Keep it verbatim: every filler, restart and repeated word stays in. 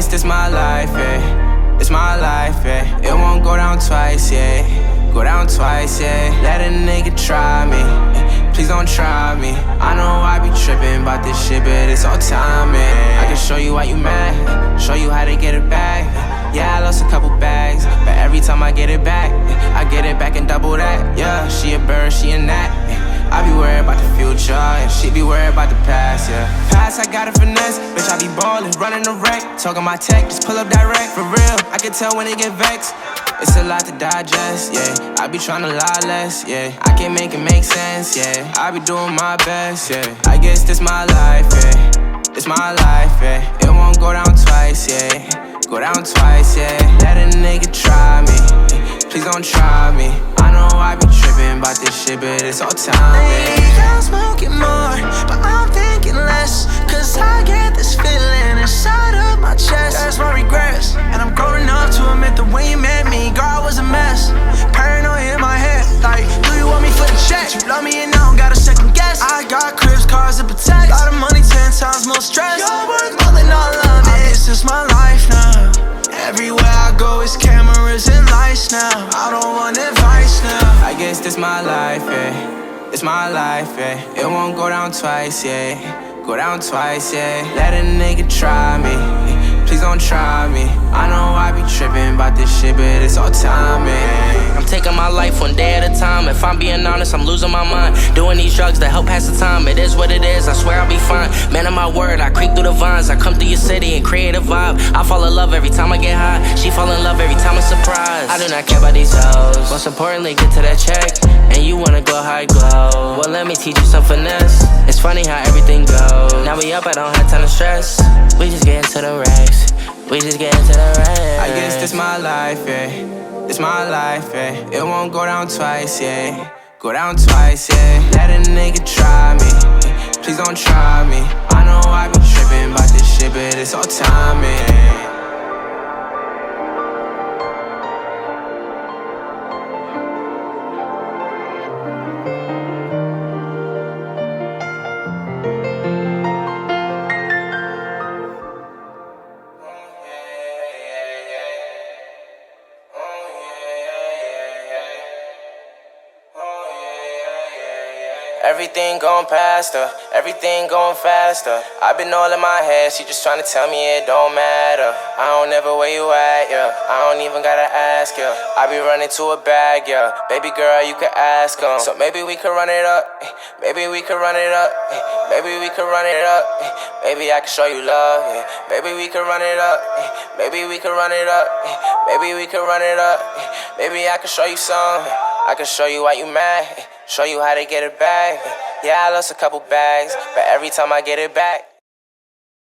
guess this my life, yeah. It's my life, yeah. It won't go down twice, yeah. Go down twice, yeah. Let a nigga try me. Please don't try me. I know I be tripping about this shit, but it's all timing. I can show you why you mad, show you how to get it back. Yeah, I lost a couple bags, but every time I get it back, I get it back and double that. Yeah, she a bird, she a gnat. I be worried about the future, and she be worried about the past, yeah. Past, I got a finesse, bitch, I be ballin', running the wreck. Talking my tech, just pull up direct. For real, I can tell when it get vexed. It's a lot to digest, yeah. I be tryna lie less, yeah. I can make it make sense, yeah. I be doing my best, yeah. I guess this my life, yeah. It's my life, yeah. It won't go down twice, yeah. Go down twice, yeah. Let a nigga try me. Please don't try me. I know I be tripping about this shit, but it's all time, yeah. I'm smoking more, but I'm thinking less. Cause I get this feeling inside of my chest. That's my regrets, and I'm grown enough to admit that when you met me, girl, I was a mess. Paranoia in my head, like, do you want me for the check? You love me and I don't got a second guess. I got cribs, cars, and protect. Lot of money, ten times more stress. You're worth more than all of it. This is my life now. Everywhere I go, it's cameras and lights now. I don't want advice now. I guess this my life, yeah. It's my life, yeah. It won't go down twice, yeah. Go down twice, yeah. Let a nigga try me. Please don't try me. I know I be tripping about this shit, but it's all timing. I'm taking my life one day at a time. If I'm being honest, I'm losing my mind. Doing these drugs that help pass the time. It is what it is, I swear I'll be fine. Man of my word, I creep through the vines. I come through your city and create a vibe. I fall in love every time I get high. She fall in love every time I'm surprised. I do not care about these hoes. Most importantly, get to that check. And you wanna go high glow. Well, let me teach you some finesse. It's funny how everything goes. Now we up, I don't have time to stress. We just get into the racks. We just get into the racks. I guess this my life, yeah. It's my life, yeah. It won't go down twice, yeah. Go down twice, yeah. Let a nigga try me. Please don't try me. I know I be tripping about this shit, but it's all timing. Everything going past her, everything going faster. I've been all in my head, she just tryna tell me it don't matter. I don't ever where you at, yeah. I don't even gotta ask, yeah. I be running to a bag, yeah. Baby girl, you can ask him. So maybe we could run it up, maybe we could run it up, maybe we could run it up. Maybe I can show you love, yeah. Maybe we could run it up, maybe we could run it up, maybe we could run it up. Maybe I can show you some, I can show you why you mad. Show you how to get it back. Yeah, I lost a couple bags, but every time I get it back,